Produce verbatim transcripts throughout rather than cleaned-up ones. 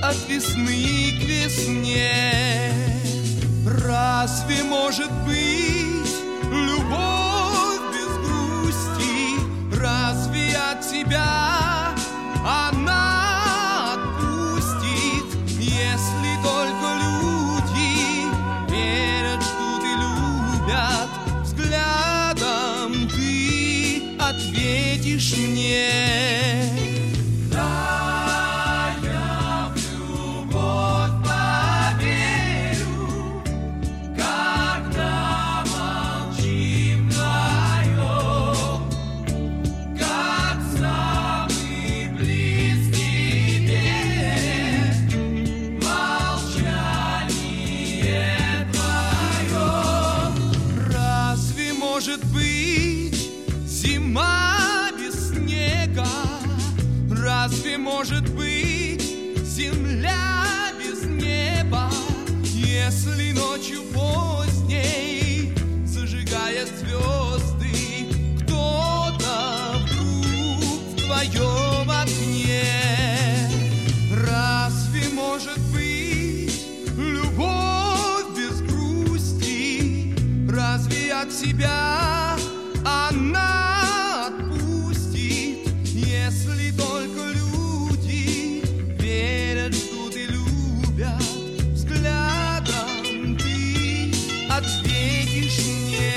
от весны к весне. Разве может быть любовь без грусти? Разве от тебя она отпустит? Если только люди верят, что ты любят, взглядом ты ответишь мне. Может быть зима без снега? Разве может быть земля без неба? Если ночью поздней, зажигая звезды, кто-то вдруг в твоем окне. Разве может быть любовь без грусти? Разве от себя она отпустит? Если только люди верят, что ты любят, взглядом ты ответишь мне.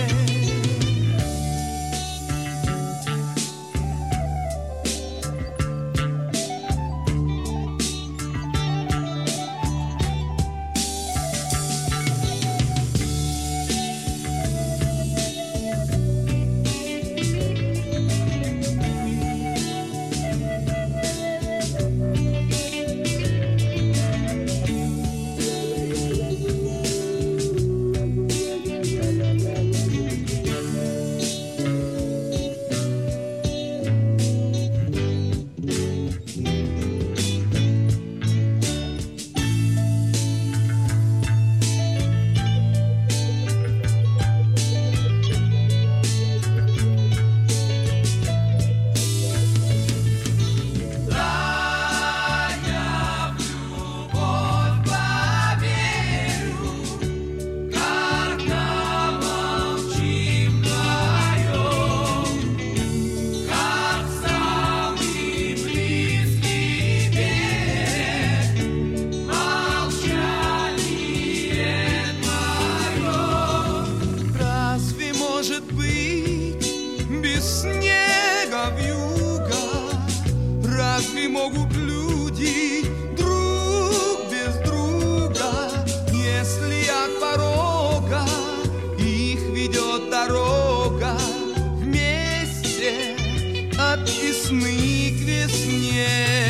Может быть без снега вьюга? Разве могут люди друг без друга? Если от порога их ведет дорога вместе от весны к весне.